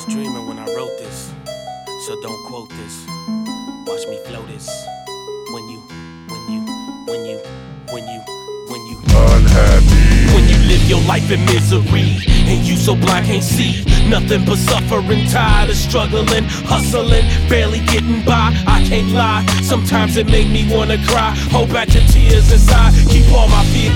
dreaming when I wrote this, so don't quote this. Watch me flow this. When you unhappy. When you live your life in misery, and you so blind can't see nothing but suffering, tired of struggling, hustling, barely getting by. I can't lie, sometimes it make me wanna cry. Hold back the tears inside, keep all my fear.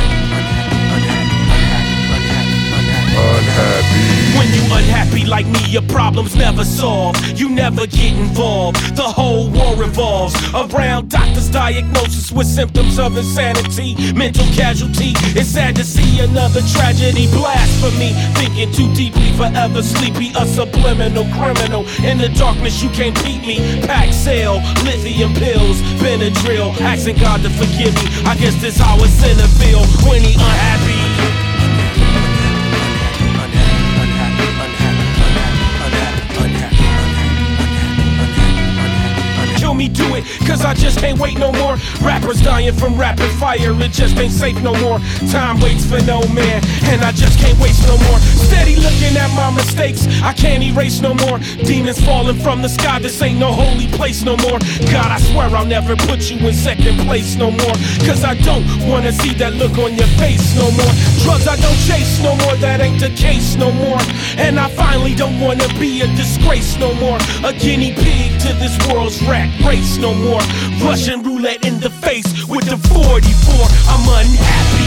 Unhappy. When you unhappy like me, your problems never solve. You never get involved. The whole war revolves around doctors' diagnosis with symptoms of insanity, mental casualty. It's sad to see another tragedy. Blasphemy, thinking too deeply, forever sleepy. A subliminal criminal in the darkness, you can't beat me. Pack sale, lithium pills, Benadryl, asking God to forgive me. I guess this how a sinner feel when he unhappy. Me do it, cause I just can't wait no more. Rappers dying from rapid fire, it just ain't safe no more. Time waits for no man, and I just can't waste no more. Steady looking at my mistakes, I can't erase no more. Demons falling from the sky, this ain't no holy place no more. God, I swear I'll never put you in second place no more, cause I don't wanna see that look on your face no more. Drugs I don't chase no more, that ain't the case no more. And I finally don't wanna be a disgrace no more. A guinea pig to this world's rat race no more. Russian roulette in the face with the 44. I'm unhappy.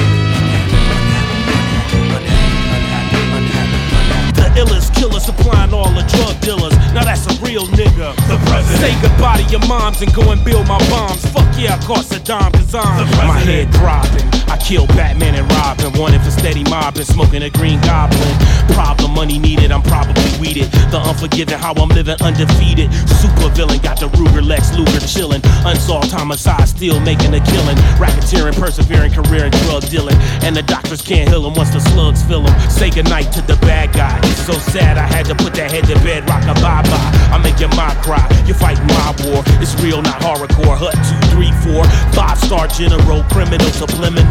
The illest killer supplying all the drug dealers. Now that's a real nigga. The president. Say goodbye to your moms and go and build my bombs. Fuck yeah, I cost a dime cause I'm my head dropping. I killed Batman and Robin, wanted for steady mobbing, smoking a green goblin. Problem, money needed, I'm probably weeded. The unforgiving, how I'm living undefeated. Super villain, got the Ruger, Lex Luger chillin'. Unsolved homicide, still making a killing. Racketeering, persevering, career and drug dealing. And the doctors can't heal him once the slugs fill him. Say goodnight to the bad guy. It's so sad I had to put that head to bed, rock a bye-bye. I'm making my cry, you're fighting my war. It's real, not horrorcore. Hut 2, 3, 4, 5-star general, criminal, subliminal.